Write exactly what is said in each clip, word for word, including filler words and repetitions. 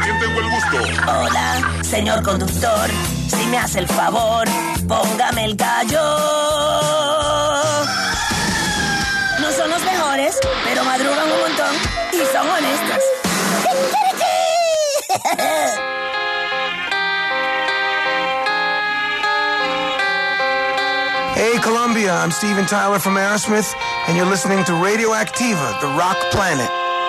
quién tengo el gusto? Hola, señor conductor, si me hace el favor, póngame el gallo. No son los mejores, pero madrugan un montón y son honestos. Hey, Colombia, I'm Steven Tyler from Aerosmith, and you're listening to Radioactiva, the rock planet.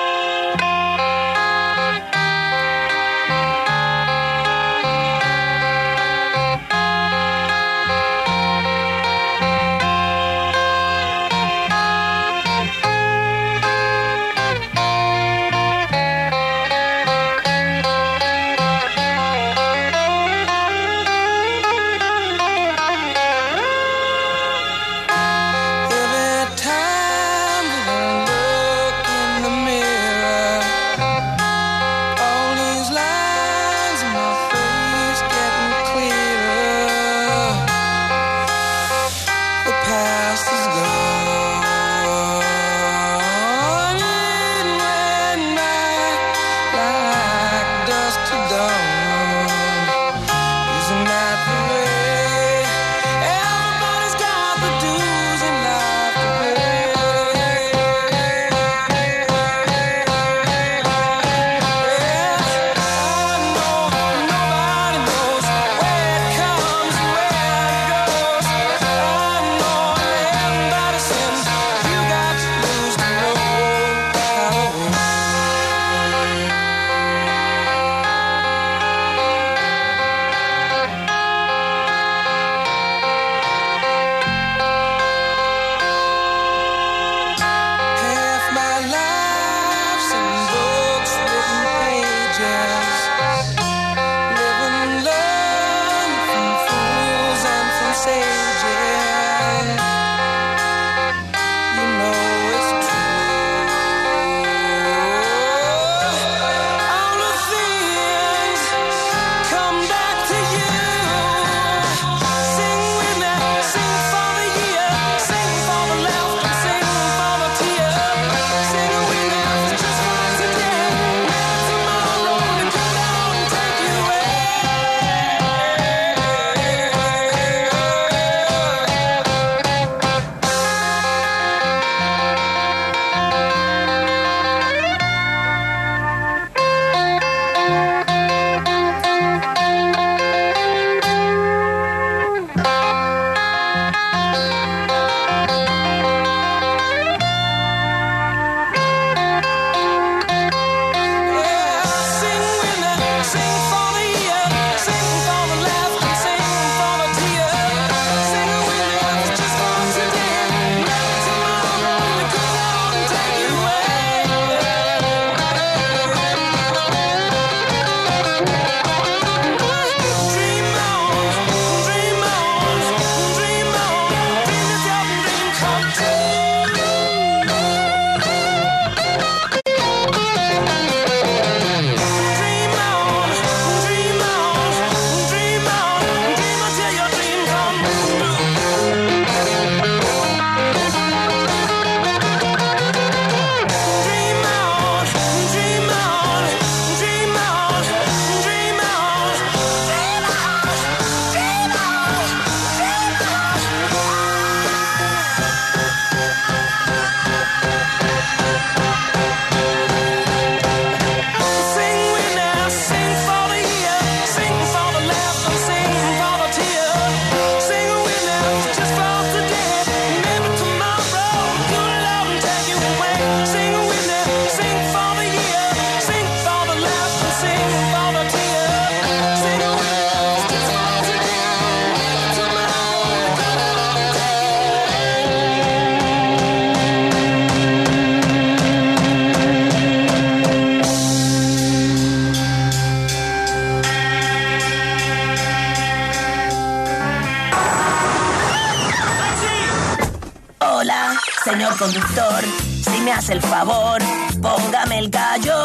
Señor conductor, si me hace el favor, póngame el gallo.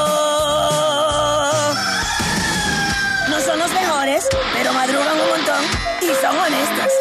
No son los mejores, pero madrugan un montón y son honestos.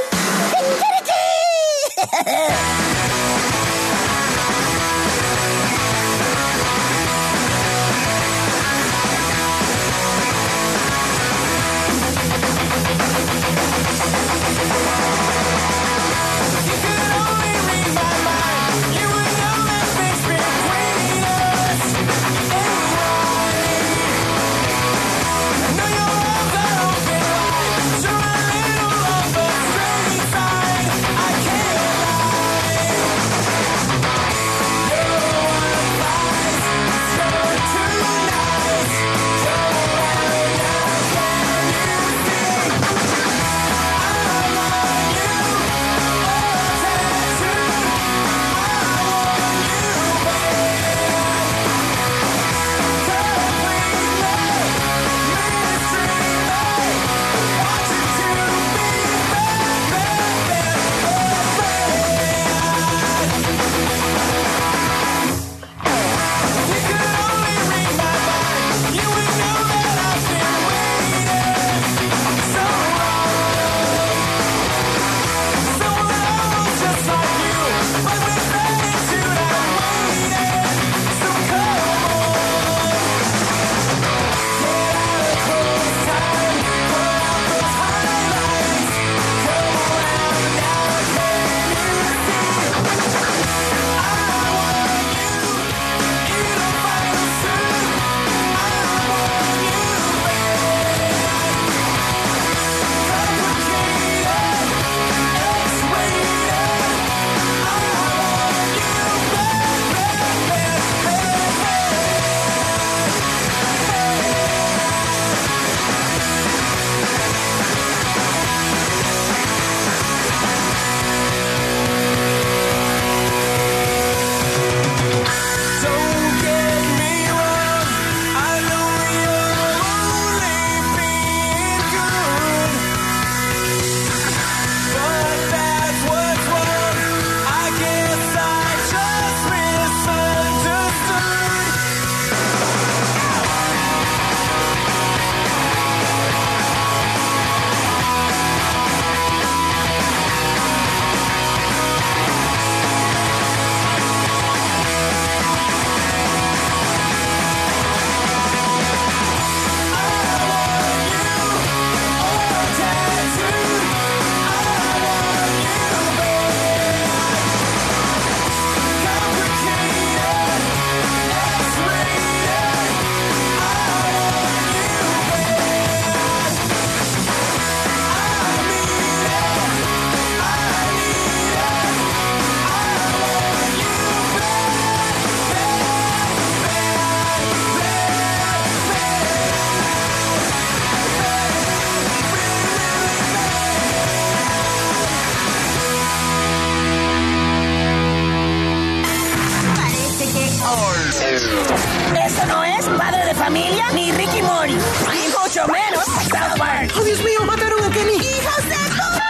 Eso no es Padre de Familia ni Ricky Mori. Y mucho menos South Park. ¡Oh, Dios mío! ¡Mataron a Kenny! ¡Hijos de puta!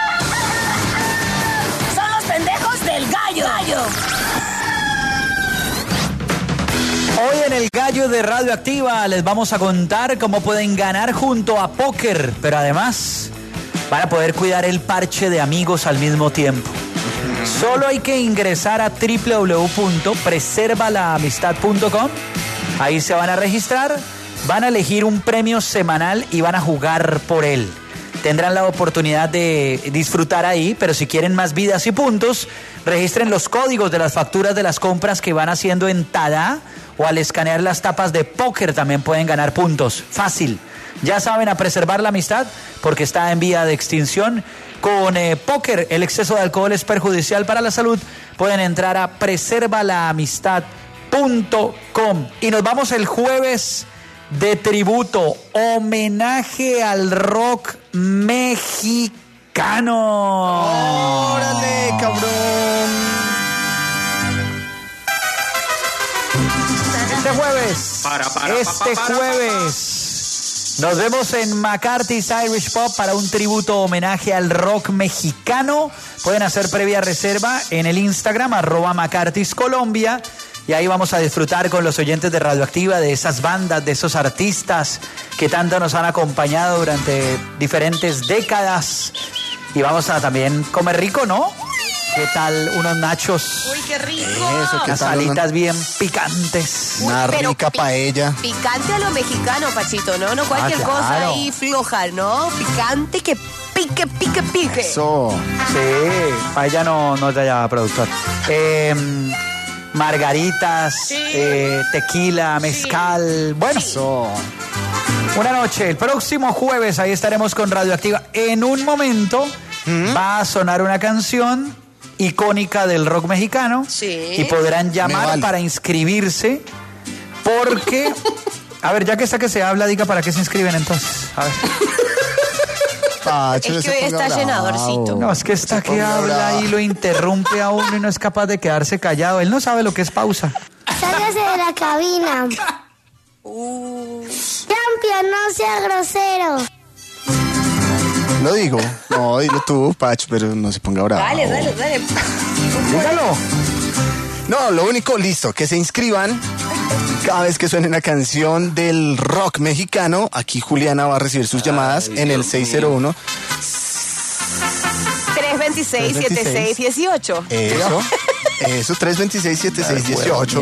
Son los pendejos del gallo. gallo. Hoy en el Gallo de Radioactiva les vamos a contar cómo pueden ganar junto a Póker, pero además van a poder cuidar el parche de amigos al mismo tiempo. Solo hay que ingresar a doble u doble u doble u punto preserva la amistad punto com. Ahí se van a registrar, van a elegir un premio semanal y van a jugar por él. Tendrán la oportunidad de disfrutar ahí, pero si quieren más vidas y puntos, registren los códigos de las facturas de las compras que van haciendo en Tada, o al escanear las tapas de Póker también pueden ganar puntos. Fácil. Ya saben, a preservar la amistad porque está en vía de extinción. Con eh, Póker, el exceso de alcohol es perjudicial para la salud. Pueden entrar a preserva la amistad punto com. Y nos vamos el jueves de tributo, homenaje al rock mexicano. ¡Órale, cabrón! Este jueves, Para, para, este para, para, jueves, nos vemos en McCarthy's Irish Pub para un tributo homenaje al rock mexicano. Pueden hacer previa reserva en el Instagram, arroba McCarthy's Colombia. Y ahí vamos a disfrutar con los oyentes de Radioactiva de esas bandas, de esos artistas que tanto nos han acompañado durante diferentes décadas. Y vamos a también comer rico, ¿no? ¿Qué tal unos nachos? ¡Uy, qué rico! Eso, ¿qué Unas tal? alitas bien picantes. Una pero rica pi- paella. Picante a lo mexicano, Pachito, ¿no? No cualquier Ah, cosa claro. ahí floja, ¿no? Picante que pique, pique, pique. Eso. Sí, para ella no, no es de allá, productor. Eh, margaritas, Sí. eh, tequila, mezcal. Bueno, Eso. una noche. El próximo jueves ahí estaremos con Radioactiva. En un momento va a sonar una canción icónica del rock mexicano. Sí. Y podrán llamar vale. para inscribirse. Porque, a ver, ya que está que se habla, diga para qué se inscriben entonces. A ver. Pacho, Es no que se hoy ponga está bravo. llenadorcito. No, es que está Se que ponga habla brava. y lo interrumpe a uno y no es capaz de quedarse callado. Él no sabe lo que es pausa. Sálgase de la cabina. Uh, Champion, no sea grosero. Lo digo. No, dilo tú, Pacho, pero no se ponga bravo. dale, dale, dale. Dígalo. No, lo único, listo, que se inscriban cada vez que suene una canción del rock mexicano. Aquí Juliana va a recibir sus llamadas en el seis cero uno. tres veintiséis, setenta y seis, dieciocho. Eso, eso, tres dos seis, siete seis uno ocho.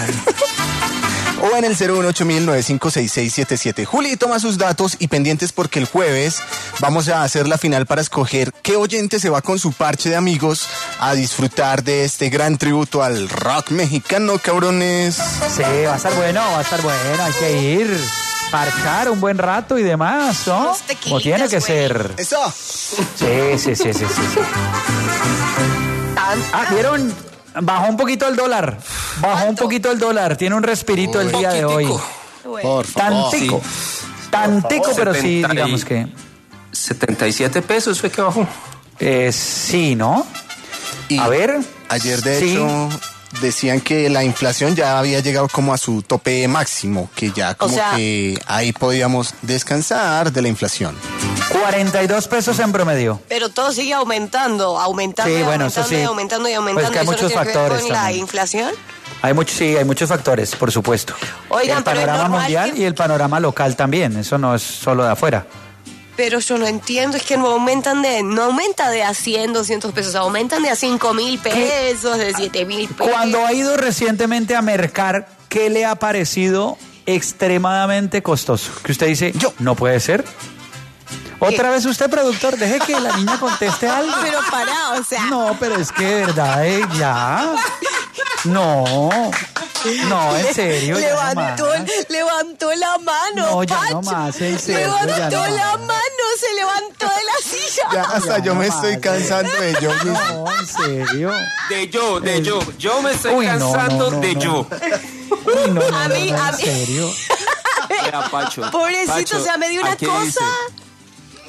O en el cero uno ocho nueve cinco seis seis siete siete. Juli, toma sus datos y pendientes porque el jueves vamos a hacer la final para escoger qué oyente se va con su parche de amigos a disfrutar de este gran tributo al rock mexicano, cabrones. Sí, va a estar bueno, va a estar bueno. Hay que ir, parchar un buen rato y demás, ¿no? Unos tequilitas, Como tiene que güey. ser. Eso. Sí, sí, sí, sí, sí. sí. Tan- Ah, ¿vieron? Bajó un poquito el dólar. Bajó un poquito el dólar. Tiene un respirito el día de hoy. Bueno. Por favor. Tantico. Tantico, pero sí, setenta y- digamos que... setenta y siete pesos fue que bajó. Eh, sí, ¿no? Y A ver. Ayer, de Sí. hecho, decían que la inflación ya había llegado como a su tope máximo, que ya como sea- que ahí podíamos descansar de la inflación. cuarenta y dos pesos en promedio. Pero todo sigue aumentando, aumentando, Sí, y bueno, eso aumentando, sí. y aumentando y aumentando. Pues que hay ¿Eso no muchos tiene que ver factores con la también. inflación? Hay muchos, sí, hay muchos factores, por supuesto. Oigan, el pero es panorama normal mundial que- y el panorama local también. Eso no es solo de afuera. Pero yo no entiendo, es que no aumentan de, no aumenta de a cien, doscientos pesos, aumentan de a cinco mil pesos, de siete mil pesos. Cuando ha ido recientemente a mercar, ¿qué le ha parecido extremadamente costoso? Que usted dice, Yo. no puede ser. Otra vez usted, productor, deje que la niña conteste algo. Pero pará, o sea, No, pero es que de verdad, eh, ya. No, no, en serio. ya no levantó, más. levantó la mano, No, ya no Pacho. más, en serio, ya Levantó no la más. mano, se levantó de la silla. Ya hasta Ya, yo no me más, estoy eh. cansando de yo mismo. No, en serio. De yo, de yo. Yo me estoy Uy, no, no, cansando no, de no. yo. Uy, no, no, A no, mí- no, a en mí- serio. Mira, Pacho. Pobrecito, Pacho, o sea, me dio una aquí cosa. dice,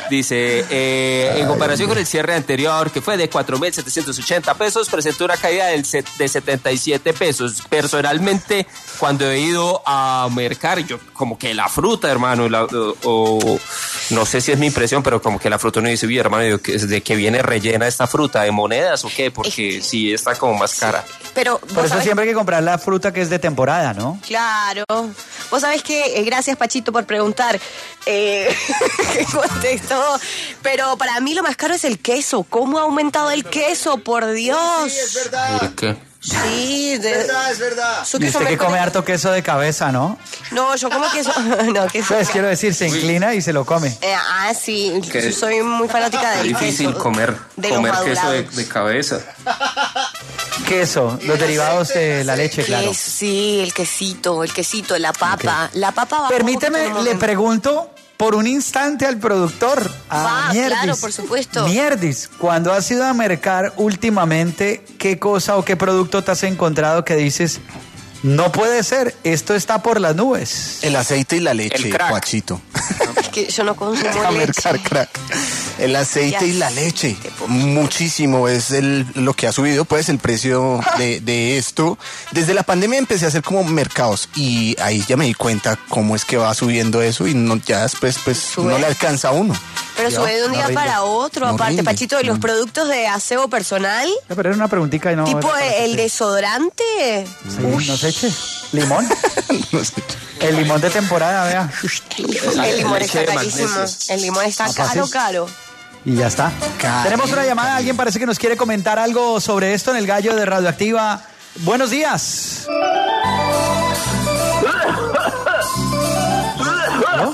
Dice, eh, en comparación con el cierre anterior, que fue de cuatro mil setecientos ochenta pesos, presentó una caída del set, de setenta y siete pesos. Personalmente, cuando he ido a mercar, yo como que la fruta, hermano, la, o, o no sé si es mi impresión, pero como que la fruta no dice, bien, hermano, digo, ¿de qué viene rellena esta fruta? ¿De monedas o qué? Porque sí está como más cara. Pero por eso sabés... siempre hay que comprar la fruta que es de temporada, ¿no? Claro. Vos sabés que, eh, gracias Pachito por preguntar, eh, que contestó, pero para mí lo más caro es el queso. ¿Cómo ha aumentado el queso? Por Dios. Sí, es verdad. ¿Y qué? Sí, de... es verdad, es verdad. Su Y queso usted que mejor come es- harto queso de cabeza, ¿no? No, yo como queso. No, queso. Pues quiero decir, se inclina y se lo come. Eh, ah, sí, Que- yo soy muy fanática Es del difícil queso. comer, de los comer queso de, madurados. de cabeza. Queso, los derivados de la leche, claro. Que sí, el quesito, el quesito, la papa. La papa va Permíteme, le pregunto por un instante al productor, a Va, Mierdis. claro, por supuesto. Mierdis, cuando has ido a mercar últimamente, ¿qué cosa o qué producto te has encontrado que dices, no puede ser, esto está por las nubes? El aceite y la leche, El crack. Guachito. Es que yo no consumo A leche. mercar crack. El aceite Ya. y la leche. Muchísimo es el, lo que ha subido pues el precio de, de esto. Desde la pandemia empecé a hacer como mercados y ahí ya me di cuenta cómo es que va subiendo eso y no, ya después pues Sube. no le alcanza a uno. Pero sube de un no día rinde. para otro. No Aparte, rinde. Pachito, de los Mm. productos de aseo personal, No, pero era una preguntita y no... tipo era para el que- desodorante. Sí, no se eche. ¿Limón? No sé. El limón de temporada, vea. El limón Leche está de carísimo. magnesio. El limón está Ah, caro, fácil. caro. Y ya está. Cariño. Tenemos una llamada. Alguien parece que nos quiere comentar algo sobre esto en el gallo de Radioactiva. Buenos días. ¿Aló?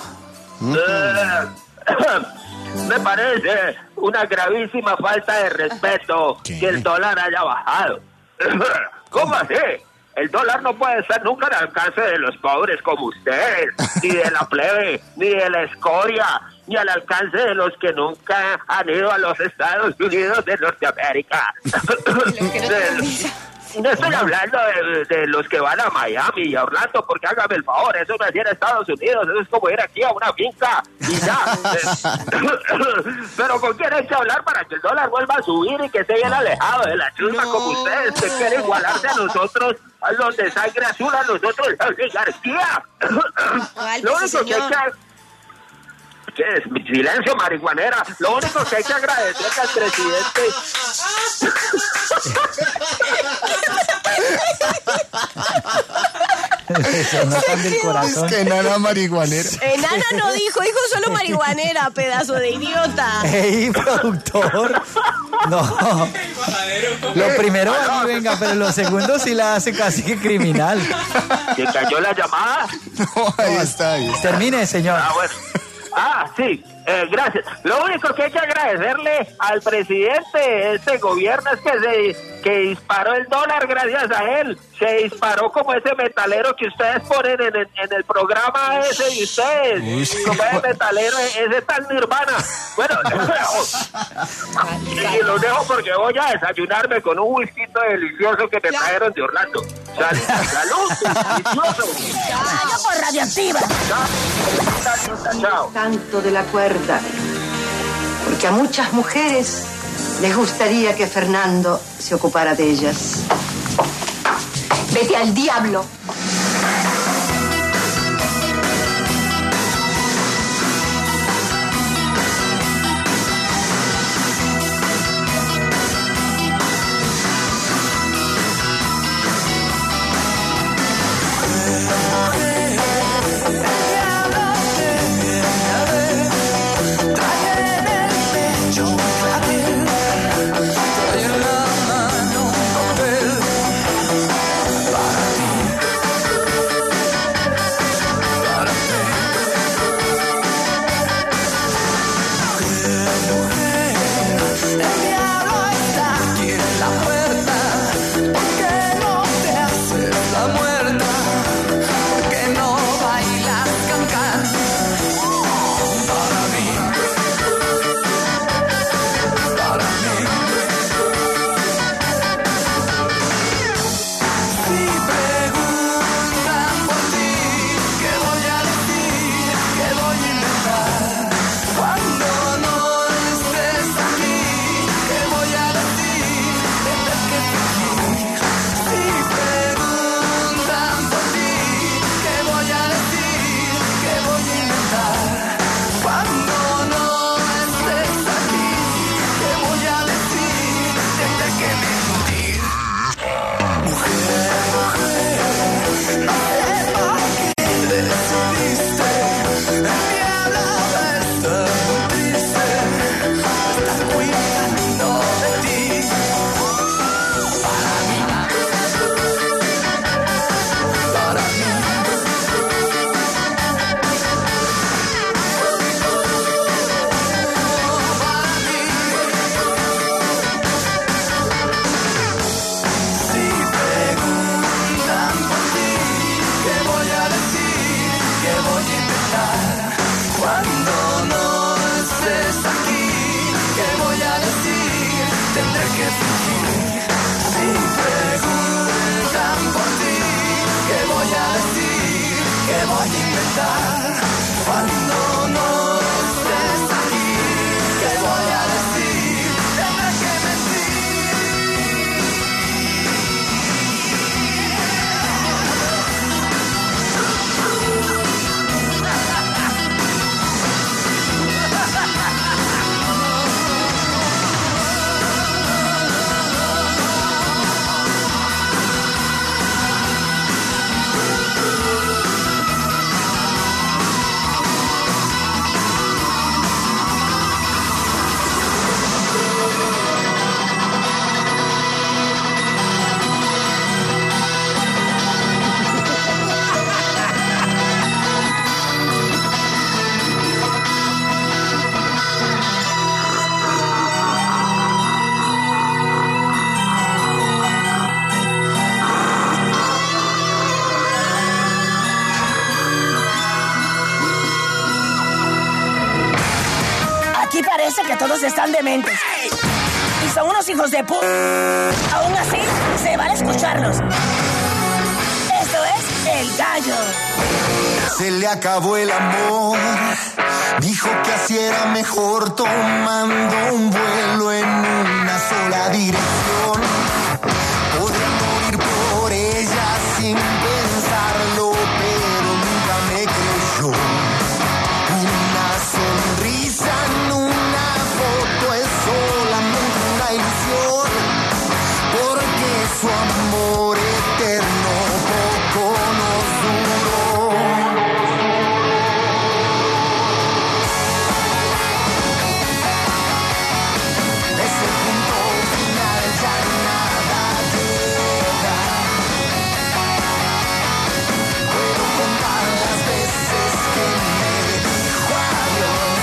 Me parece una gravísima falta de respeto ¿Qué? que el dólar haya bajado. ¿Cómo así? El dólar no puede estar nunca al alcance de los pobres como ustedes, ni de la plebe, ni de la escoria, ni al alcance de los que nunca han ido a los Estados Unidos de Norteamérica. De- No estoy hablando de, de los que van a Miami y a Orlando, porque hágame el favor, eso no es ir a Estados Unidos, eso es como ir aquí a una finca y ya. Pero ¿con quién hay que hablar para que el dólar vuelva a subir y que esté bien alejado de la chusma como ustedes, que quieren igualarse a nosotros, a los de sangre azul, a nosotros, la oligarquía? Lo único que hay que... ¿Qué es? Mi silencio, marihuanera. Lo único que hay que agradecerle al presidente... Eso no tan del corazón. Es que nada marihuanera. Enana no dijo, dijo solo marihuanera, pedazo de idiota. ¡Ey, productor! No. Lo primero, ahí venga, pero lo segundo sí la hace casi que criminal. ¿Que cayó la llamada? No, ahí está. Ahí está. Termine, señor. Ah, bueno. Ah, sí, eh, gracias. Lo único que hay que agradecerle al presidente de este gobierno es que se que disparó el dólar gracias a él. Se disparó como ese metalero que ustedes ponen en el, en el programa ese de ustedes. Uy. Como ese metalero, ese tal Nirvana. Bueno, y lo dejo porque voy a desayunarme con un whisky delicioso que me trajeron de Orlando. Sal, salud, delicioso. Vaya por Radioactiva. Chao. Chao. Tanto de la cuerda, porque a muchas mujeres les gustaría que Fernando se ocupara de ellas. Vete al diablo. que todos están dementes. Y son unos hijos de pu... Aún así, se vale escucharlos. Esto es El Gallo. Se le acabó el amor. Dijo que así era mejor, tomando un vuelo en una sola dirección. Podría morir por ella sin pensarlo, pero nunca me creyó. Una sonrisa en una foto es solamente una ilusión, porque su amor eterno poco nos duró. Desde el punto final ya nada llega. Puedo contar las veces que me dijo adiós.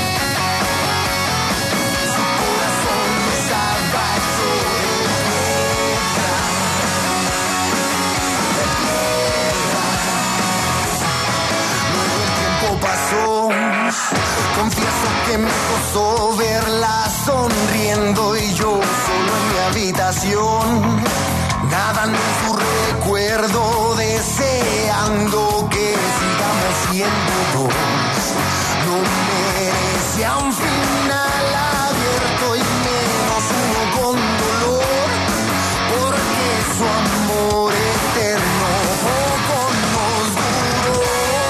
Su corazón estaba hecho de piedra, de piedra. Luego el tiempo pasó. Confieso que me costó verla sonriendo y yo solo en mi habitación, nadando en su recuerdo, deseando que sigamos siendo dos. No merecía un final abierto y menos uno con dolor, porque su amor eterno poco nos duró.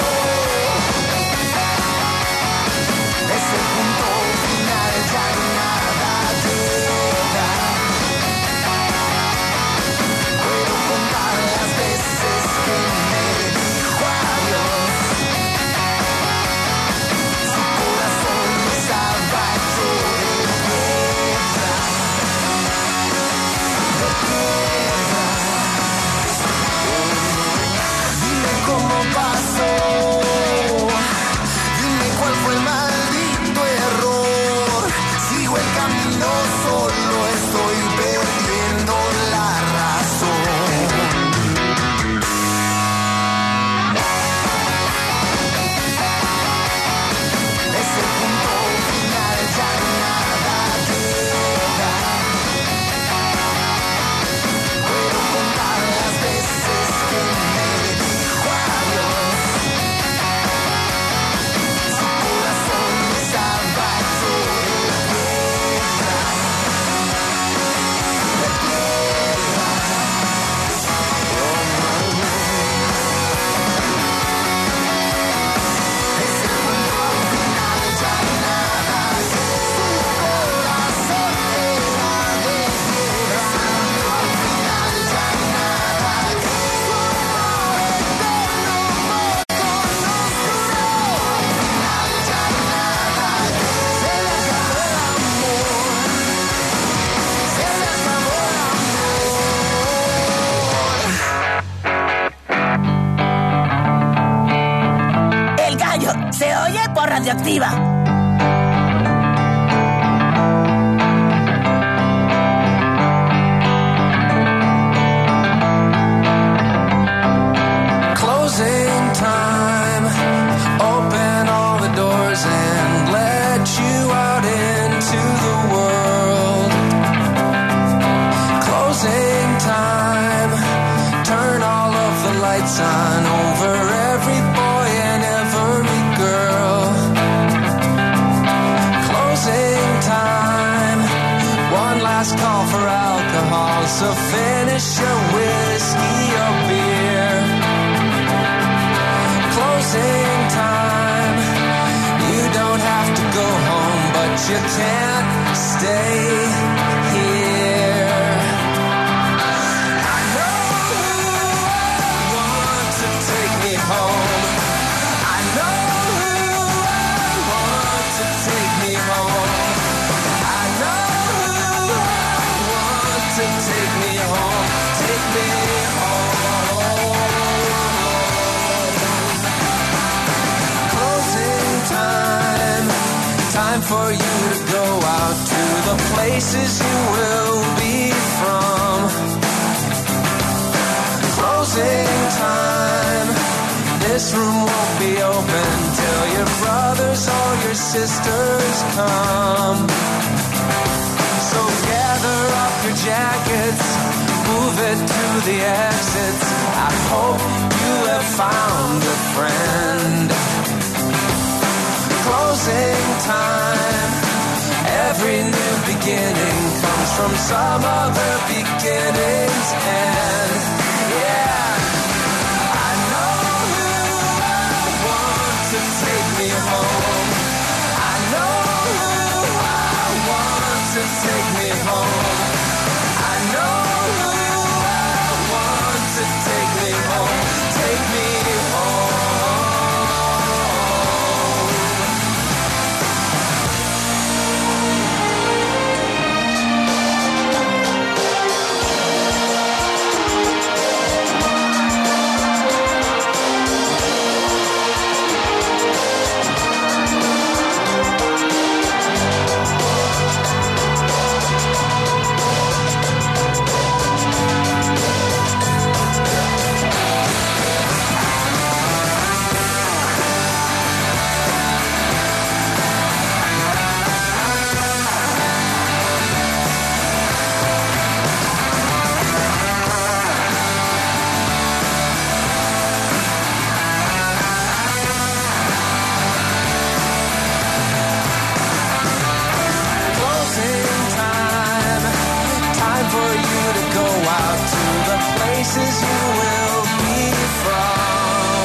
Desde el punto final ya nada llega. Puedo contar las veces que me dijo adiós. Su corazón estaba hecho de piedra, de piedra. Dime cómo pasó. Dime cuál fue el maldito error. Sigo el camino solo, estoy perdiendo la razón. Desde el punto final ya nada llega. Puedo contar las veces que me dijo adiós. Su corazón estaba hecho de piedra, de piedra. Desde el punto final ya nada llega. Su corazón era de piedra. Al final ya nada llega. Su amor eterno poco nos duró. Al final ya nada llega. Se le acabó el amor. Se le acabó el amor. El Gallo se oye por Radioactiva. Closing time. Open all the doors and let you out into the world. Closing time. Turn all of the lights on over every boy and every girl. Closing time. One last call for alcohol, so finish your whiskey or beer. Closing time. You don't have to go home, but you can't stay here. I know who I want to take me home. I know who I want to take me home. I know who I want to take me home. Take me home. Closing time. Time for you to go out to the places you will be from. Closing time. this room won't be open till your brothers or your sisters come. So gather up your jackets, move it to the exits. I hope you have found a friend. Closing time. Every new beginning comes from some other beginning's end. Yeah, I know who I want to take me home. I know who I want to take me home. I know who I want to take me home. Take me home. Places you will be from.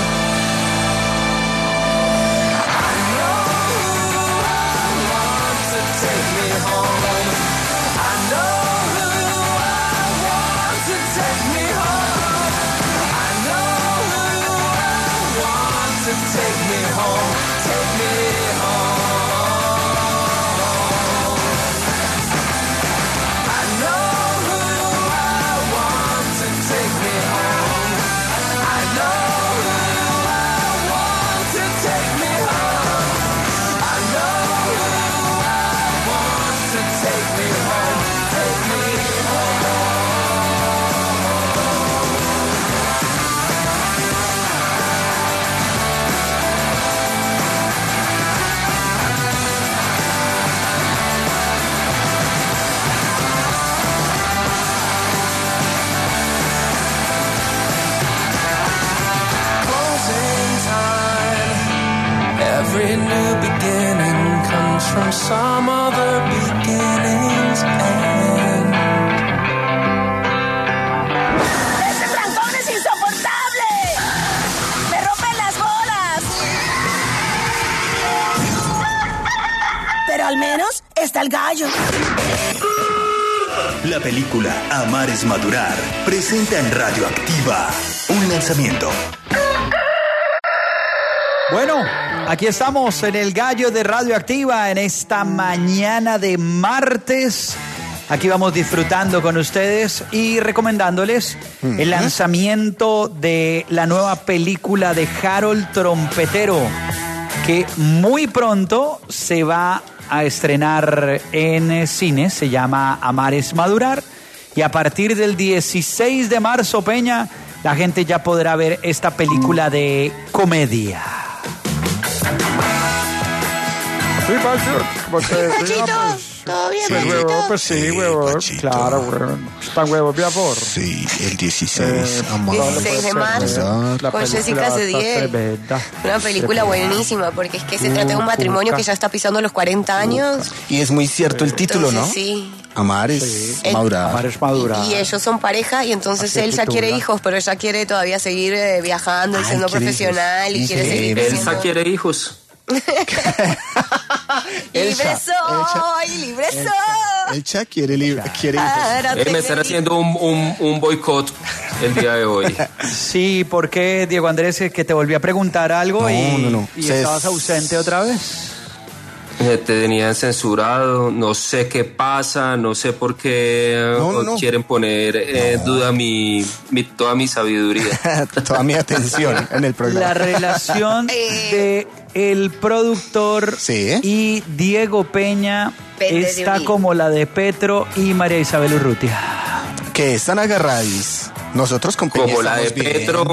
I know who I want to take me home. I know who I want to take me home. I know who I want to take me home. Take me home. I know every new beginning comes from some other beginning's end. ¡Este trancón es insoportable! ¡Me rompen las bolas! Pero al menos está el gallo. La película Amar es Madurar presenta en Radioactiva un lanzamiento. Bueno, aquí estamos en el Gallo de Radioactiva en esta mañana de martes. Aquí vamos disfrutando con ustedes y recomendándoles uh-huh. el lanzamiento de la nueva película de Harold Trompetero, que muy pronto se va a estrenar en cines. Se llama Amar es Madurar y a partir del dieciséis de marzo, Peña, la gente ya podrá ver esta película de comedia. Sí, Pacho, porque Pachito, pues, ¿todo bien, sí, Pachito? huevo, pues sí, Sí, huevo. Pachito. Claro, huevo. ¿Están huevos, mi amor? Sí, el dieciséis. Eh, amor. dieciséis de marzo, La con película Jessica está Cediel. tremenda. Una película buenísima, porque es que se trata de un matrimonio que ya está pisando los cuarenta años. Y es muy cierto el título, Entonces, ¿no? sí. Amar es Sí. madurar. Amar es madurar. Y ellos son pareja y entonces Así él ya titula. quiere hijos, pero ella quiere todavía seguir eh, viajando y Ay, siendo quiere profesional hijos. y quiere Sí, seguir Elsa creciendo. Elsa quiere hijos. Libre Elsa, soy, libre soy. Elcha quiere libre, quiere hijos. Para Eh, me tener están haciendo un, un, un boicot el día de hoy. Sí, ¿por qué, Diego Andrés, que te volví a preguntar algo No, y, no, no. y Se- estabas ausente otra vez? Eh, Te tenían censurado, no sé qué pasa, no sé por qué No, no, eh, no. quieren poner en duda mi, mi, toda mi sabiduría. Toda mi atención en el programa. La relación de el productor Sí. y Diego Peña Pende de está unir. como la de Petro y María Isabel Urrutia. Que están agarradis. Nosotros con Peña Como la de estamos bien. Petro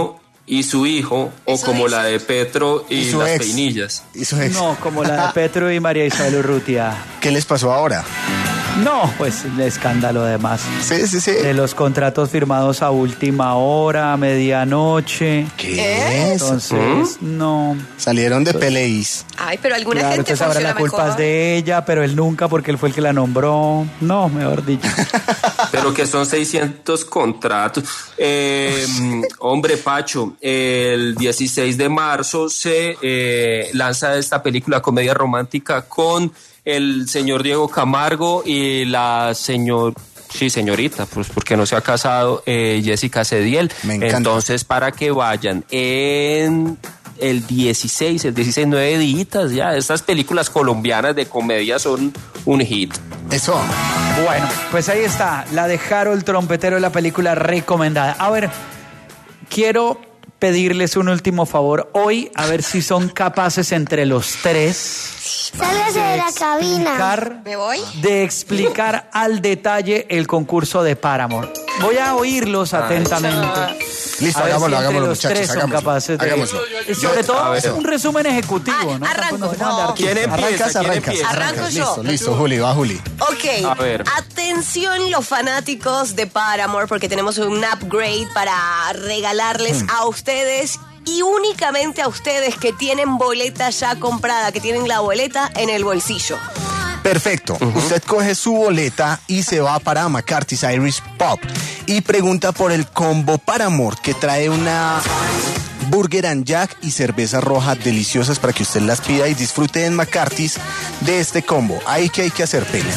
y su hijo, o como la de Petro y, Y su las ex. peinillas. Y su ex. No, como la de Petro y María Isabel Urrutia. ¿Qué les pasó ahora? No, pues el escándalo además. Sí, sí, sí. De los contratos firmados a última hora, a medianoche. ¿Qué es? Entonces, no. Salieron de peleis. Ay, pero alguna Claro, gente entonces ahora funciona la culpa mejor. es de ella, pero él nunca porque él fue el que la nombró. No, mejor dicho. Pero que son seiscientos contratos. Eh, hombre, Pacho, el dieciséis de marzo se eh, lanza esta película comedia romántica con el señor Diego Camargo y la señor... Sí, señorita, pues porque no se ha casado, eh, Jessica Cediel. Me encanta. Entonces, para que vayan en el dieciséis, el dieciséis, nueve días ya. Estas películas colombianas de comedia son un hit. Eso. Bueno, pues ahí está, la de Harold Trompetero, la película recomendada. A ver, quiero pedirles un último favor hoy, a ver si son capaces entre los tres Sálgase de la cabina. explicar- ¿Me voy? de explicar al detalle el concurso de Paramore. Voy a oírlos atentamente. Listo, A ver hagámoslo, si entre hagámoslo, los muchachos, tres son hagámoslo, capaces de... hagámoslo. Y sobre Yo- todo a ver. un resumen ejecutivo, Ah, ¿no? arranco, Tampoco nos pongan de no. artistas. ¿Quién empieza? Arrancas, ¿Quién arrancas. empieza? Arranco arrancas. yo. Listo, listo, Juli, va Juli. Ok, A ver. atención los fanáticos de Paramore porque tenemos un upgrade para regalarles Hmm. a ustedes y únicamente a ustedes que tienen boleta ya comprada, que tienen la boleta en el bolsillo. Perfecto. Usted coge su boleta y se va para McCarthy's Irish Pub y pregunta por el combo Paramore, que trae una Burger and Jack y cervezas rojas deliciosas para que usted las pida y disfrute en McCarthy's de este combo. Ahí que hay que hacer pena.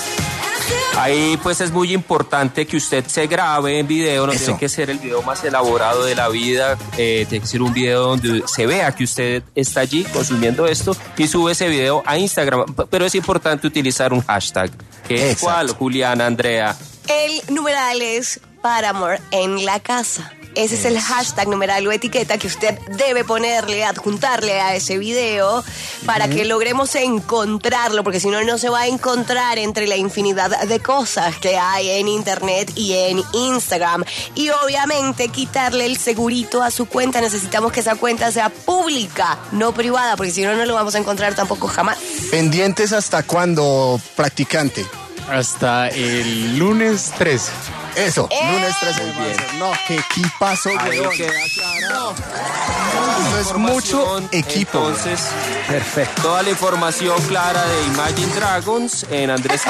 Ahí pues es muy importante que usted se grabe en video, no Eso. tiene que ser el video más elaborado de la vida, eh, tiene que ser un video donde se vea que usted está allí consumiendo esto y sube ese video a Instagram, P- pero es importante utilizar un hashtag. ¿Qué es Exacto. cuál, Juliana, Andrea? El numeral es Paramore en la casa. Ese es el hashtag, numeral o etiqueta que usted debe ponerle, adjuntarle a ese video para que logremos encontrarlo, porque si no, no se va a encontrar entre la infinidad de cosas que hay en internet y en Instagram. Y obviamente quitarle el segurito a su cuenta. Necesitamos que esa cuenta sea pública, no privada, porque si no, no lo vamos a encontrar tampoco jamás. Pendientes hasta cuando, practicante. Hasta el lunes trece. Eso, ¡Eh! lunes trece de marzo. No, qué equipazo, Ahí weón. queda claro. Eso es mucho Información, equipo. weón. Entonces, Perfecto. toda la información clara de Imagine Dragons en Andrés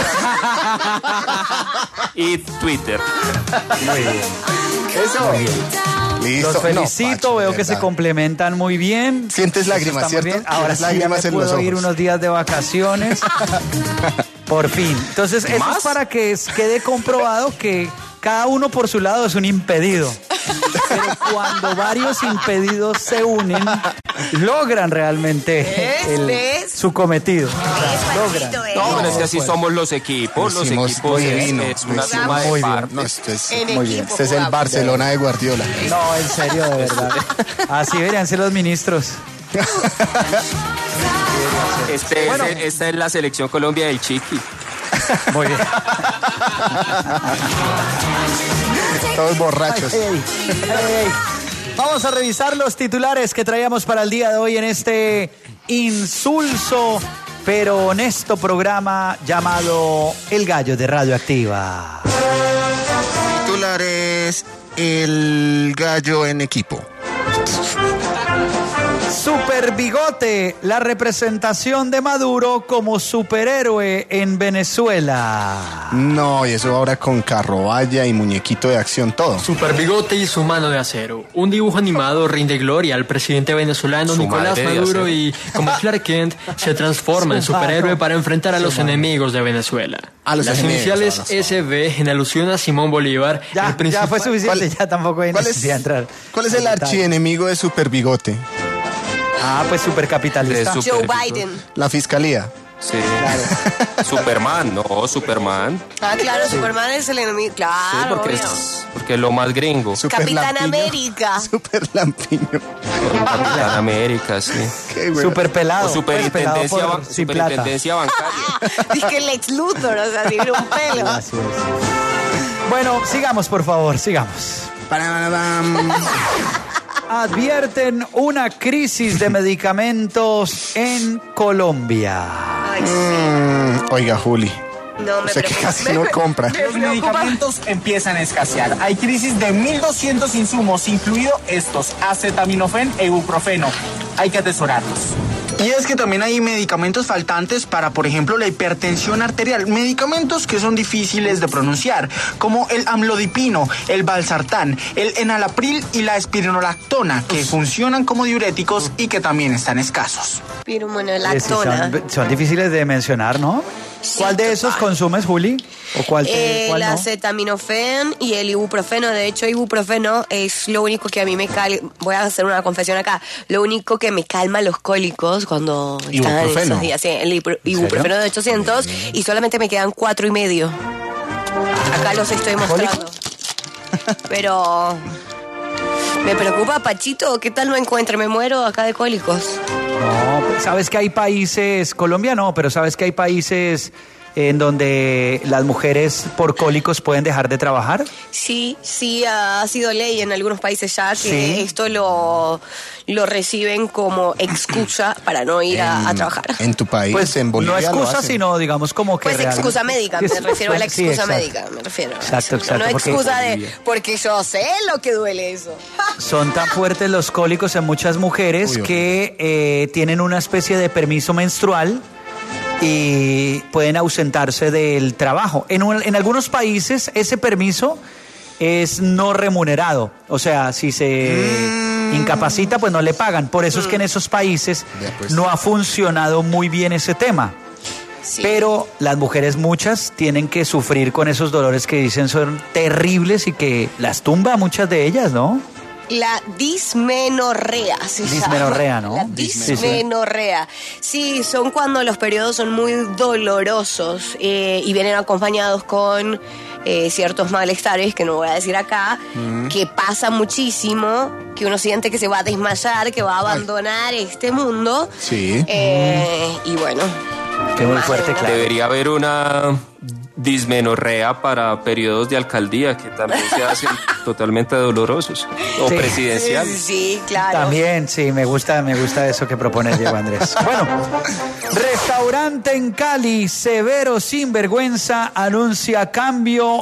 y Twitter. Muy bien. Eso. Listo. Los felicito, No, Pacho, veo de que se verdad. complementan muy bien. Sientes Eso lágrimas, está muy ¿cierto? bien. Ahora Tienes sí ya me lágrimas en los puedo ir ojos. unos días de vacaciones. Por fin. Entonces, eso ¿Más? es para que es- quede comprobado que cada uno por su lado es un impedido. Pero cuando varios impedidos se unen, logran realmente ¿Ves? el- ¿Ves? su cometido. Es Logran. Pachito, ¿eh? No, pero es que así pues. somos los equipos. Lo Los hicimos equipos muy es, divino, es lo una hicimos suma de muy bien. par. No, esto es, En Muy bien. equipo este es el jugamos. Barcelona de Guardiola. No, en serio, de verdad. Así deberían ser los ministros. Este Bueno. es, esta es la selección Colombia del Chiqui. Muy bien. Todos borrachos. Ey, ey, ey. Vamos a revisar los titulares que traíamos para el día de hoy en este insulso pero honesto programa llamado El Gallo de Radioactiva. Titulares: El gallo en equipo. Super Bigote, la representación de Maduro como superhéroe en Venezuela. No, y eso ahora con carrovalla y muñequito de acción, todo. Super Bigote y su mano de acero. Un dibujo animado rinde gloria al presidente venezolano Su Nicolás madre de Maduro acero. y, como Clark Kent, se transforma en Su superhéroe mano. para enfrentar a Su los mano. enemigos de Venezuela. A los Las enemigos, iniciales no, no, no. S B en alusión a Simón Bolívar. Ya, el ya principal- fue suficiente, ¿Cuál- ya tampoco hay ¿Cuál es, necesidad de entrar. ¿Cuál es el archienemigo de Super Bigote? Ah, pues supercapitalista. De Joe Super- Biden. La fiscalía. Sí. Superman, no, Superman. Ah, claro, Superman es el enemigo. Sí, Claro, porque obvio. es, porque es lo más gringo. Super Capitán Lampiño. América. Super Lampiño. Capitán América, sí. Qué bueno. Super pelado. O pues, pelado superintendencia, por- ba- sin plata. superintendencia bancaria. Dice que Lex Luthor, o sea, tiene un pelo. Así es. Bueno, sigamos, por favor, sigamos. Pararabam. advierten una crisis de medicamentos en Colombia. Ay, sí. Mm, oiga, Juli. No, me Usted que preocupa. casi no compra. Los medicamentos empiezan a escasear. Hay crisis de mil doscientos insumos, incluido estos, acetaminofén e ibuprofeno. Hay que atesorarlos. Y es que también hay medicamentos faltantes para, por ejemplo, la hipertensión arterial. Medicamentos que son difíciles de pronunciar, como el amlodipino, el valsartán, el enalapril y la espironolactona, que funcionan como diuréticos y que también están escasos. Pirumonolactona. Son, son difíciles de mencionar, ¿no? ¿Cuál de esos consumes, Juli? ¿O cuál te, El cuál no? acetaminofén y el ibuprofeno. De hecho, ibuprofeno es lo único que a mí me calma. Voy a hacer una confesión acá. Lo único que me calma los cólicos cuando están en ¿Ibuprofeno? esos días. Sí, el ibru- ibuprofeno de ochocientos y solamente me quedan cuatro y medio. Acá los estoy mostrando. Pero me preocupa, Pachito. ¿Qué tal no encuentre? Me muero acá de cólicos. No, pues, sabes que hay países, Colombia no, pero sabes que hay países en donde las mujeres por cólicos pueden dejar de trabajar. Sí, sí, ha sido ley en algunos países ya que Sí. esto lo, lo reciben como excusa para no ir a, a trabajar. En tu país, Pues en Bolivia. no lo excusa, hacen. sino digamos como que Pues real- excusa médica, me refiero a la Sí, excusa exacto. médica, me refiero. a Exacto, eso. exacto, No porque- excusa de, porque yo sé lo que duele eso. Son tan fuertes los cólicos en muchas mujeres Uy, que eh, tienen una especie de permiso menstrual y pueden ausentarse del trabajo. En, un- en algunos países ese permiso es no remunerado. O sea, si se incapacita, pues no le pagan. Por eso es que en esos países Ya, pues. no ha funcionado muy bien ese tema. Sí. Pero las mujeres muchas tienen que sufrir con esos dolores que dicen son terribles y que las tumba a muchas de ellas, ¿no? La dismenorrea se Dismenorrea, llama. ¿no? La Sí, sí. dismenorrea. Sí, son cuando los periodos son muy dolorosos eh, y vienen acompañados con eh, ciertos malestares, que no voy a decir acá, que pasa muchísimo, que uno siente que se va a desmayar, que va a abandonar este mundo. Sí. Eh, y bueno. Qué muy más fuerte, de una- claro. Debería haber una dismenorrea para periodos de alcaldía que también se hacen totalmente dolorosos o Sí. presidenciales. Sí, sí, claro. También, sí, me gusta, me gusta eso que propone Diego Andrés. Bueno, restaurante en Cali, Severo Sinvergüenza, anuncia cambio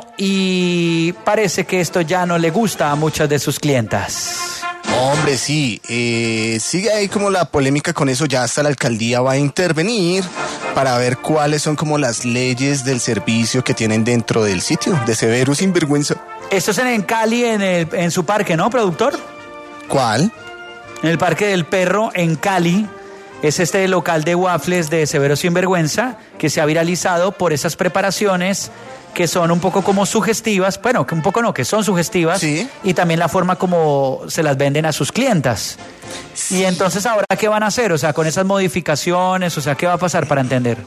y parece que esto ya no le gusta a muchas de sus clientas. Hombre, sí. eh, sigue ahí como la polémica con eso. Ya hasta la alcaldía va a intervenir para ver cuáles son como las leyes del servicio que tienen dentro del sitio de Severo Sinvergüenza. Esto es en, en Cali, en, el, en su parque, ¿no, productor? ¿Cuál? En el Parque del Perro, en Cali. Es este local de waffles de Severo Sinvergüenza que se ha viralizado por esas preparaciones que son un poco como sugestivas, bueno, que un poco no, que son sugestivas, Sí. y también la forma como se las venden a sus clientas. Y entonces, ¿ahora qué van a hacer? O sea, con esas modificaciones, o sea, ¿qué va a pasar para entender?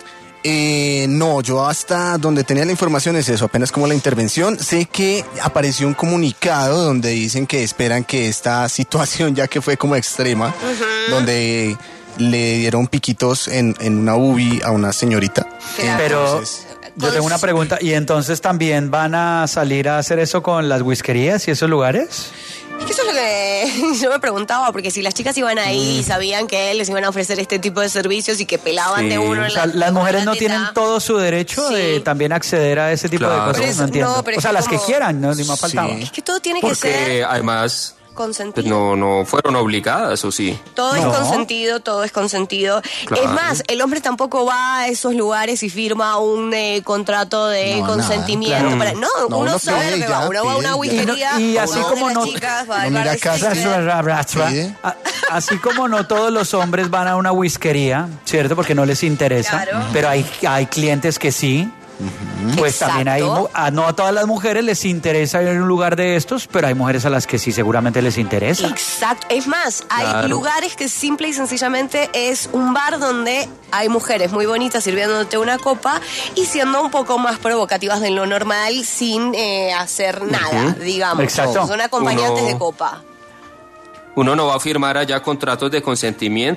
Eh, no, yo hasta donde tenía la información es eso, apenas como la intervención. Sé que apareció un comunicado donde dicen que esperan que esta situación, ya que fue como extrema, donde le dieron piquitos en, en una ubi a una señorita. Pero Entonces, yo tengo una pregunta, ¿y entonces también van a salir a hacer eso con las whiskerías y esos lugares? Es que eso es lo que yo me preguntaba, porque si las chicas iban ahí y Mm. sabían que les iban a ofrecer este tipo de servicios y que pelaban Sí. de uno en O sea, la- las mujeres la no teta. tienen todo su derecho Sí. de también acceder a ese tipo Claro. de Pero cosas, eso- no entiendo. no, pero o es sea, las que como- quieran, no, ni más faltaba. Sí. Es que todo tiene que ser Porque además consentido. pues, no, no fueron obligadas, ¿o sí? Todo No. es consentido, todo es consentido. Claro. Es más, el hombre tampoco va a esos lugares y firma un eh, contrato de No, consentimiento. nada, para, claro. no, No, uno uno sabe pide lo que y va. ya, Uno va a una pide y ya. whiskería. Y no- y así una como de las no- chicas va no al mira bar de casa, Steve. Pide. A- Así como no todos los hombres van a una whiskería, ¿cierto? Porque no les interesa, Claro. pero hay, hay clientes que sí. Pues también hay, Exacto. mu- a, no a todas las mujeres les interesa ir a un lugar de estos, pero hay mujeres a las que sí seguramente les interesa. Exacto. Es más, hay Claro. lugares que simple y sencillamente es un bar donde hay mujeres muy bonitas sirviéndote una copa y siendo un poco más provocativas de lo normal sin eh, hacer nada, digamos. Exacto. Son acompañantes Uno- de copa. Uno no va a firmar allá contratos de consentimiento.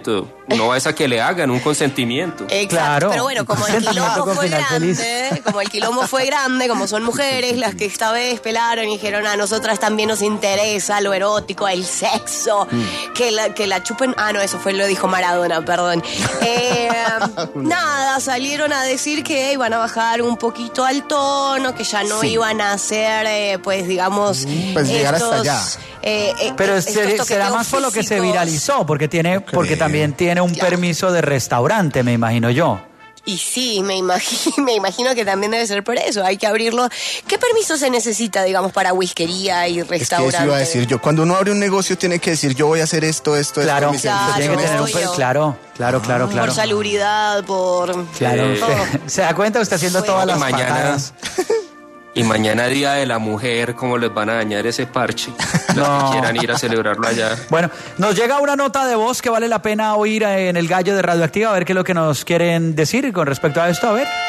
no es a que le hagan un consentimiento. Exacto, Claro. pero bueno, como el Consentimiento quilombo con fue final feliz. grande, como el quilombo fue grande, como son mujeres las que esta vez pelaron y dijeron a nosotras también nos interesa lo erótico, el sexo, Mm. que, la, que la chupen, ah no, eso fue lo dijo Maradona, perdón. Eh, nada, salieron a decir que iban a bajar un poquito al tono, que ya no Sí. iban a hacer, eh, pues digamos, Pues llegar hasta estos, allá. eh, eh, Pero estos se- será toqueteos más por lo que se físicos. viralizó, porque tiene, porque también tiene un permiso de restaurante, me imagino yo. Y sí, me imagino, me imagino que también debe ser por eso, hay que abrirlo. ¿Qué permiso se necesita, digamos, para whiskería y Es que restaurante? eso iba a decir yo. Cuando uno abre un negocio tiene que decir yo voy a hacer esto, esto, Claro, esto. mis Claro, tiene que tener un obvio. per- claro, claro, claro, claro. Por salubridad, por... Claro, Eh, usted- se da cuenta usted haciendo Bueno. todas las Y mañana- patadas. Y mañana Día de la Mujer, ¿cómo les van a dañar ese parche? Los No. que quieran ir a celebrarlo allá. Bueno, nos llega una nota de voz que vale la pena oír en el gallo de Radioactiva, a ver qué es lo que nos quieren decir con respecto a esto, a ver.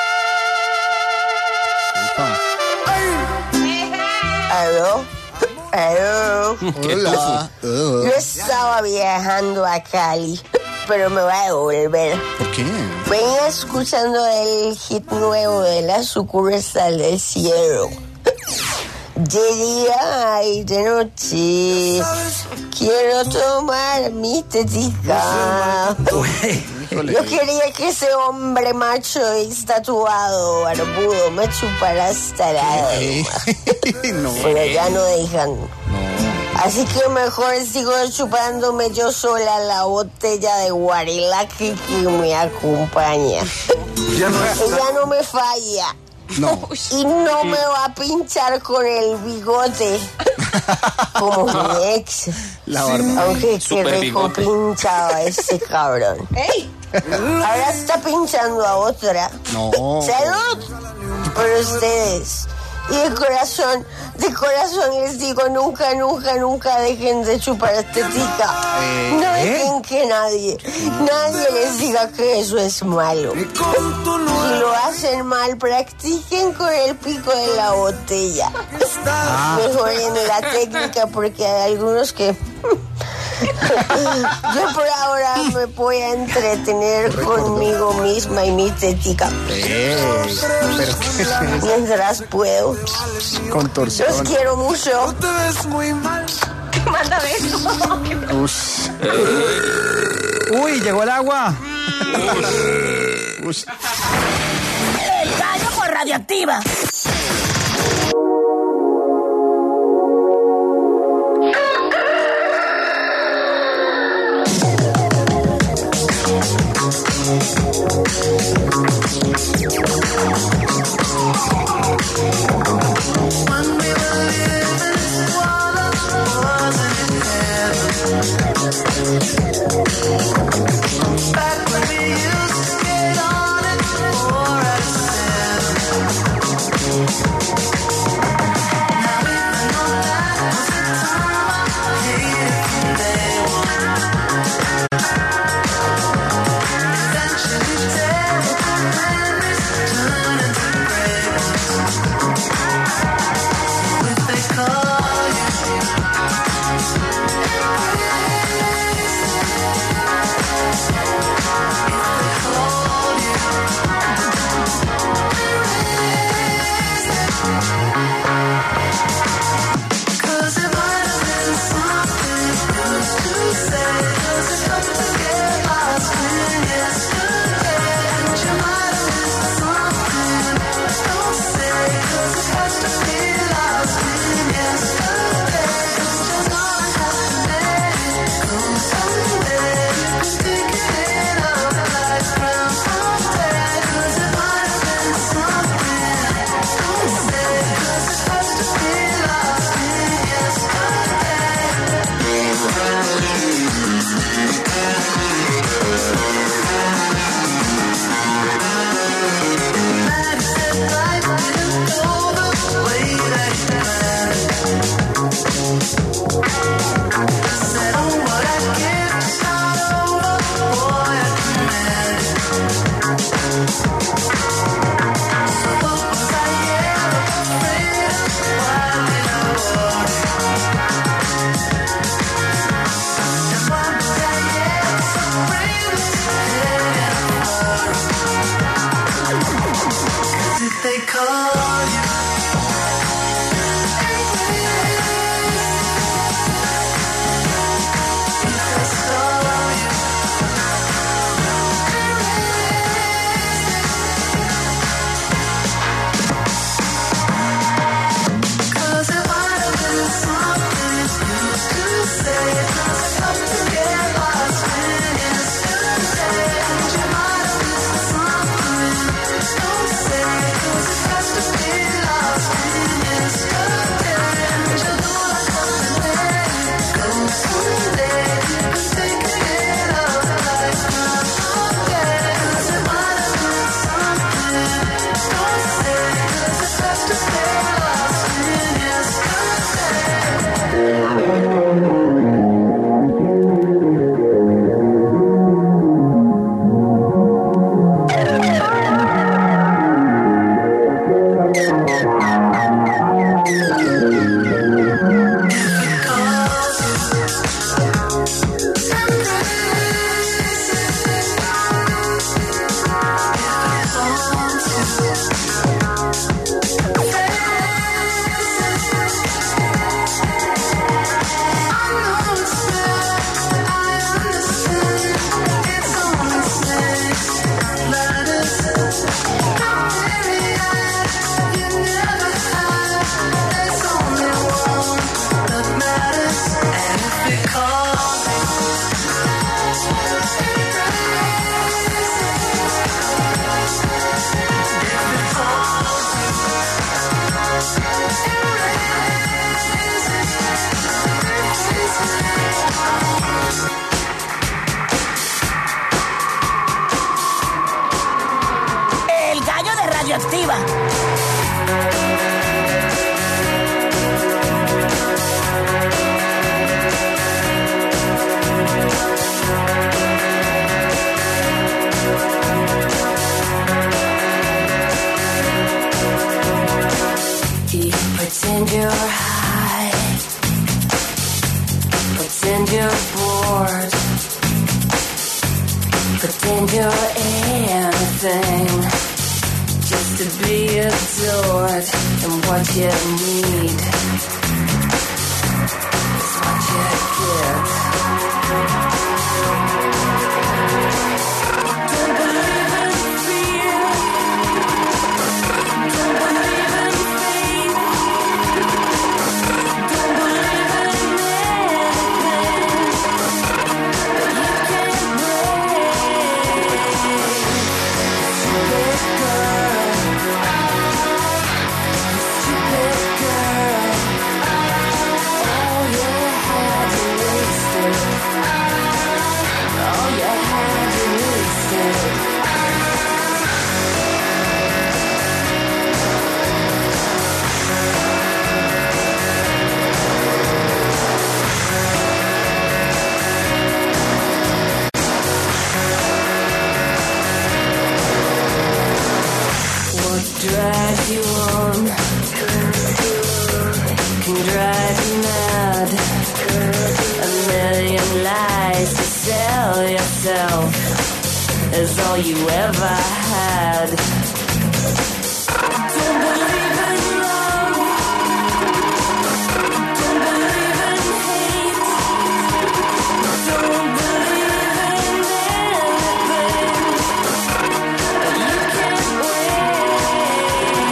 ¿Aló? ¿Aló? Hola. Yo estaba viajando a Cali, pero me voy a devolver. ¿Por qué? Venía escuchando el hit nuevo de la sucursal del cielo. De día y de noche quiero tomar mi tetica. Yo quería que ese hombre macho y tatuado, barbudo, me chupara hasta el alma. No. Pero ya no dejan. Así que mejor sigo chupándome yo sola la botella de Guarilaque que me acompaña. Ya no Ella no me falla. No. Y no me va a pinchar con el bigote como mi ex. La barba. Aunque qué Super rico bigote. pinchaba ese cabrón. ¡Ey! Ahora está pinchando a otra. No. ¡Salud! Por ustedes. Y de corazón, de corazón les digo, nunca, nunca, nunca dejen de chupar tetica. Eh, No dejen que nadie, nadie les diga que eso es malo. Si lo hacen mal, practiquen con el pico de la botella. Mejoren la técnica porque hay algunos que... Yo por ahora me voy a entretener conmigo misma y mi tetica. Eh, pero qué es eso? Mientras puedo. Contorsión. Los quiero mucho. Manda beso. Ush. Uy, llegó el agua. Ush. El gallo por Radioactiva. Eventually Radioactiva. Pretend you're high, pretend you're bored, pretend you're anything, just to be adored. And what you need is what you get. Don't believe in fear, don't believe in faith. Drive you on, can drive you mad. A million lies to sell yourself is all you ever had. Don't believe in love, don't believe in hate, don't believe in anything that you can't wait.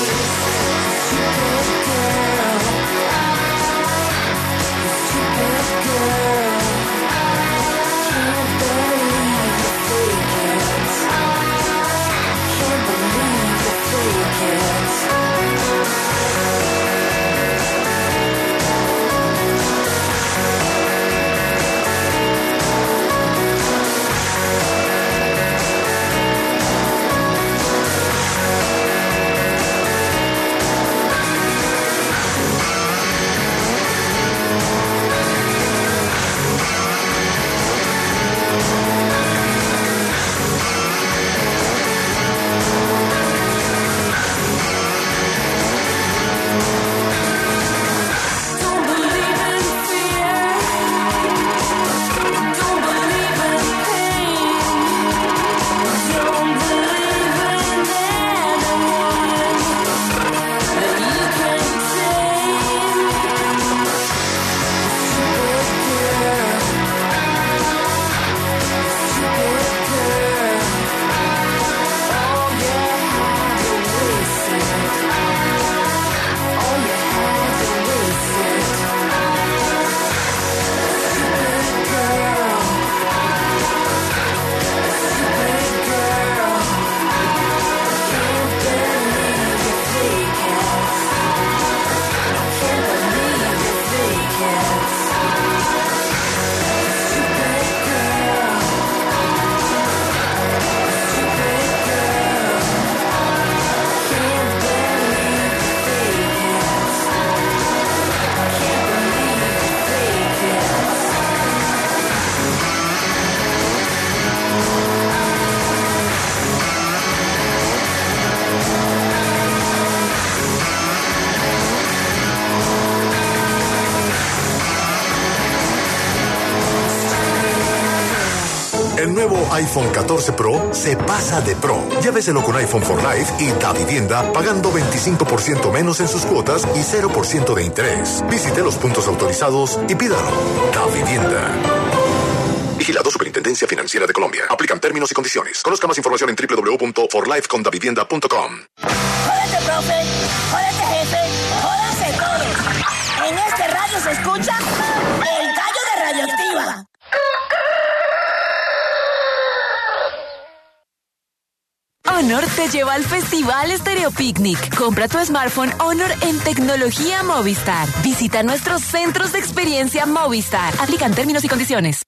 El nuevo iPhone catorce Pro se pasa de Pro. Lléveselo con iPhone for Life y Da Vivienda pagando veinticinco por ciento menos en sus cuotas y cero por ciento de interés. Visite los puntos autorizados y pídalo. Da Vivienda. Vigilado Superintendencia Financiera de Colombia. Aplican términos y condiciones. Conozca más información en w w w punto for life con da vivienda punto com. Jódete, profe. Jódete, jefe. Jódanse todos. En este radio se escucha El Gallo de Radioactiva. Honor te lleva al Festival Stereo Picnic. Compra tu smartphone Honor en Tecnología Movistar. Visita nuestros centros de experiencia Movistar. Aplican términos y condiciones.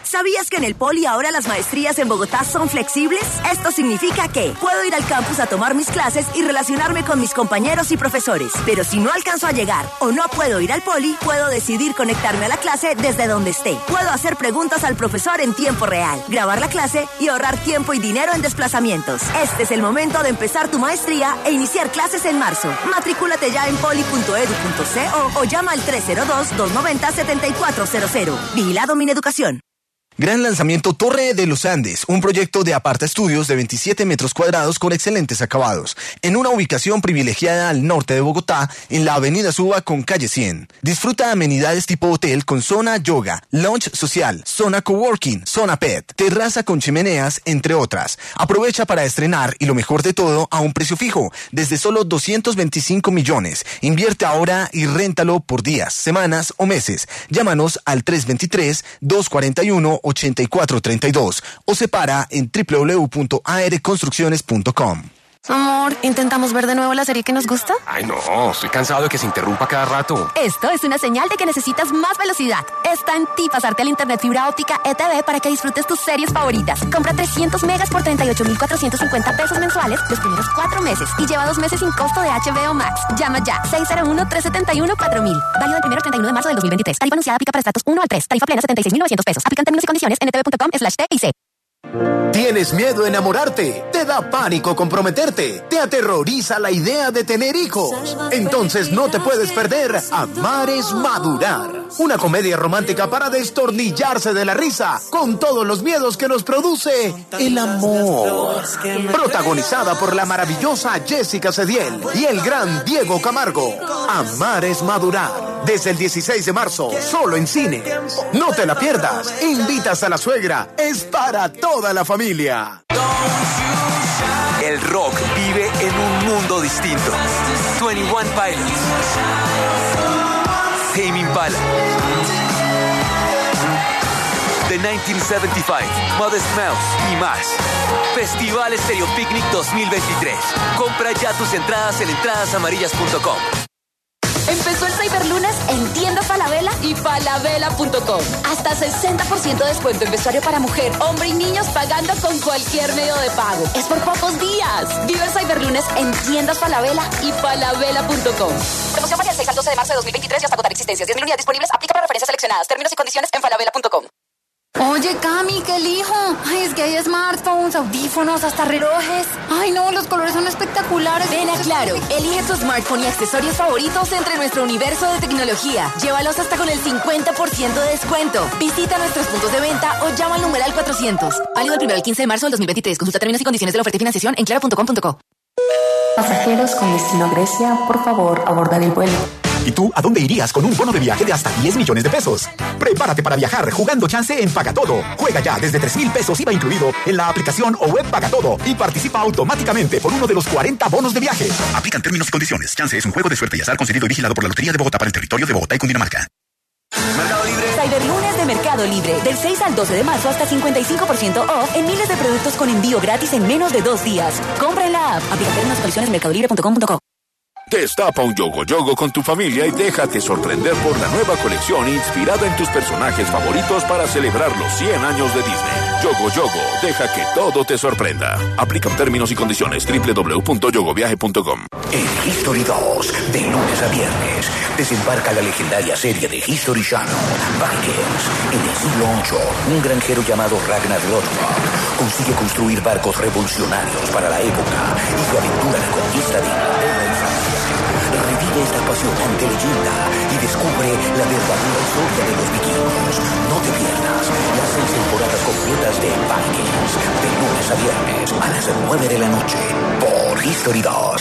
¿Sabías que en el Poli ahora las maestrías en Bogotá son flexibles? Esto significa que puedo ir al campus a tomar mis clases y relacionarme con mis compañeros y profesores. Pero si no alcanzo a llegar o no puedo ir al Poli, puedo decidir conectarme a la clase desde donde esté. Puedo hacer preguntas al profesor en tiempo real, grabar la clase y ahorrar tiempo y dinero en desplazamientos. Este es el momento de empezar tu maestría e iniciar clases en marzo. Matricúlate ya en poli punto edu punto co o llama al tres cero dos, dos nueve cero, siete cuatro cero cero. Vigilado Mineducación. Gran lanzamiento Torre de los Andes, un proyecto de aparta estudios de veintisiete metros cuadrados con excelentes acabados, en una ubicación privilegiada al norte de Bogotá, en la avenida Suba con calle cien. Disfruta amenidades tipo hotel con zona yoga, lounge social, zona coworking, zona pet, terraza con chimeneas, entre otras. Aprovecha para estrenar y lo mejor de todo a un precio fijo, desde solo doscientos veinticinco millones. Invierte ahora y réntalo por días, semanas o meses. Llámanos al tres dos tres, dos cuatro uno, ocho cuatro tres dos o separa en doble u doble u doble u punto a r construcciones punto com. Amor, ¿intentamos ver de nuevo la serie que nos gusta? Ay, no, estoy cansado de que se interrumpa cada rato. Esto es una señal de que necesitas más velocidad. Está en ti pasarte al internet fibra óptica E T V para que disfrutes tus series favoritas. Compra trescientos megas por treinta y ocho mil cuatrocientos cincuenta pesos mensuales los primeros cuatro meses y lleva dos meses sin costo de H B O Max. Llama ya, seis cero uno, tres siete uno, cuatro mil. Válido del primero al treinta y uno de marzo del dos mil veintitrés. Tarifa anunciada aplica para estratos uno al tres. Tarifa plena setenta y seis mil novecientos pesos. Aplican términos y condiciones en etv.com slash T y C. ¿Tienes miedo a enamorarte? ¿Te da pánico comprometerte? ¿Te aterroriza la idea de tener hijos? Entonces no te puedes perder Amar es Madurar. Una comedia romántica para destornillarse de la risa con todos los miedos que nos produce el amor. Protagonizada por la maravillosa Jessica Cediel y el gran Diego Camargo. Amar es Madurar. Desde el dieciséis de marzo, solo en cine. No te la pierdas. Invitas a la suegra. Es para toda la familia. El rock vive en un mundo distinto. veintiuno Pilots, Tame Impala, The mil novecientos setenta y cinco, Modest Mouse y más. Festival Estéreo Picnic dos mil veintitrés. Compra ya tus entradas en entradas amarillas punto com. Empezó el Cyberlunes en tienda Falabella y falabella punto com. Hasta sesenta por ciento de descuento en vestuario para mujer, hombre y niños pagando con cualquier medio de pago. Es por pocos días. Vive el Cyberlunes en tiendas Falabella y falabella punto com. Promoción para el seis al doce de marzo de dos mil veintitrés y hasta agotar existencias. diez mil unidades disponibles. Aplica para referencias seleccionadas. Términos y condiciones en falabella punto com. Oye, Cami, ¿qué elijo? Ay, es que hay smartphones, audífonos, hasta relojes. Ay, no, los colores son espectaculares. Ven a Claro, elige tu smartphone y accesorios favoritos entre nuestro universo de tecnología. Llévalos hasta con el cincuenta por ciento de descuento. Visita nuestros puntos de venta o llama al numeral cuatrocientos. Válido del primero al quince de marzo del dos mil veintitrés. Consulta términos y condiciones de la oferta y financiación en claro punto com punto co. Pasajeros con destino Grecia, por favor, abordar el vuelo. ¿Y tú a dónde irías con un bono de viaje de hasta diez millones de pesos? Prepárate para viajar jugando chance en Pagatodo. Juega ya desde tres mil pesos I V A incluido en la aplicación o web Pagatodo y participa automáticamente por uno de los cuarenta bonos de viaje. Aplican términos y condiciones. Chance es un juego de suerte y azar concedido y vigilado por la Lotería de Bogotá para el territorio de Bogotá y Cundinamarca. Mercado Libre. Cyberlunes de Mercado Libre. Del seis al doce de marzo hasta cincuenta y cinco por ciento off en miles de productos con envío gratis en menos de dos días. Compra en la app. Aplica términos y condiciones en mercado libre punto com punto co. Destapa un Yogo Yogo con tu familia y déjate sorprender por la nueva colección inspirada en tus personajes favoritos para celebrar los cien años de Disney. Yogo Yogo, deja que todo te sorprenda. Aplican términos y condiciones. doble u doble u doble u punto yogo viaje punto com. En History dos, de lunes a viernes, desembarca la legendaria serie de History Channel, Vikings. En el siglo ocho, un granjero llamado Ragnar Lothbrok consigue construir barcos revolucionarios para la época y su aventura de conquista de Inglaterra y Francia. Revive esta apasionante leyenda y descubre la verdadera historia de los vikingos. No te pierdas las seis temporadas completas de Vikings, de lunes a viernes a las nueve de la noche por History dos.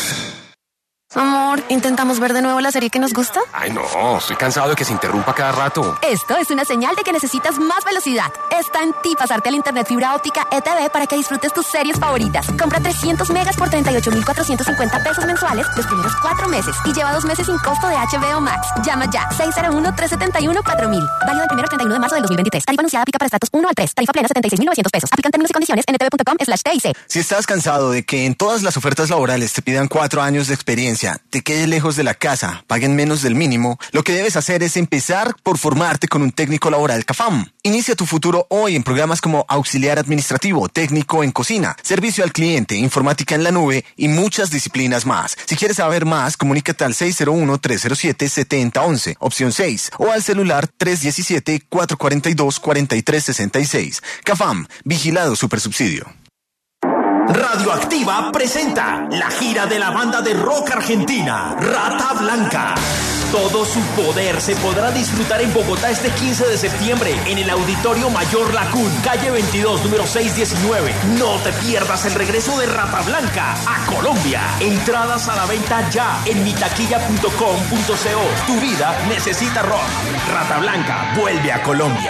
Amor, ¿intentamos ver de nuevo la serie que nos gusta? Ay, no, estoy cansado de que se interrumpa cada rato. Esto es una señal de que necesitas más velocidad. Está en ti pasarte al internet fibra óptica E T V para que disfrutes tus series favoritas. Compra trescientos megas por treinta y ocho mil cuatrocientos cincuenta pesos mensuales los primeros cuatro meses y lleva dos meses sin costo de H B O Max. Llama ya, seis cero uno, tres siete uno, cuatro mil. Válido del primero al treinta y uno de marzo del dos mil veintitrés. Tarifa anunciada aplica para estratos uno al tres. Tarifa plena setenta y seis mil novecientos pesos. Aplican términos y condiciones en etv punto com slash T I C. Si estás cansado de que en todas las ofertas laborales te pidan cuatro años de experiencia, te quedes quede lejos de la casa, paguen menos del mínimo, lo que debes hacer es empezar por formarte con un técnico laboral CAFAM. Inicia tu futuro hoy en programas como auxiliar administrativo, técnico en cocina, servicio al cliente, informática en la nube y muchas disciplinas más. Si quieres saber más, comunícate al seis cero uno, tres cero siete, siete cero uno uno, opción seis, o al celular tres uno siete, cuatro cuatro dos, cuatro tres seis seis. CAFAM, vigilado supersubsidio. Radioactiva presenta la gira de la banda de rock argentina, Rata Blanca. Todo su poder se podrá disfrutar en Bogotá este quince de septiembre en el Auditorio Mayor Lacún, calle veintidós, número seiscientos diecinueve. No te pierdas el regreso de Rata Blanca a Colombia. Entradas a la venta ya en mitaquilla punto com punto co. Tu vida necesita rock. Rata Blanca vuelve a Colombia.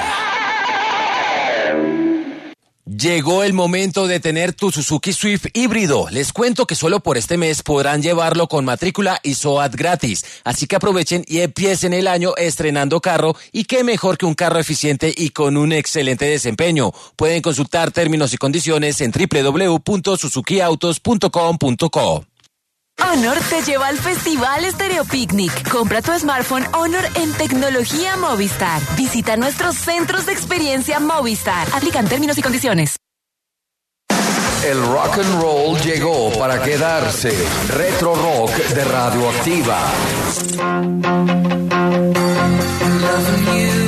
Llegó el momento de tener tu Suzuki Swift híbrido. Les cuento que solo por este mes podrán llevarlo con matrícula y S O A T gratis. Así que aprovechen y empiecen el año estrenando carro, y qué mejor que un carro eficiente y con un excelente desempeño. Pueden consultar términos y condiciones en doble u doble u doble u punto suzuki autos punto com punto co. Honor te lleva al Festival Stereo Picnic. Compra tu smartphone Honor en tecnología Movistar. Visita nuestros centros de experiencia Movistar. Aplican términos y condiciones. El rock and roll llegó para quedarse. Retro Rock de Radioactiva. Loving you.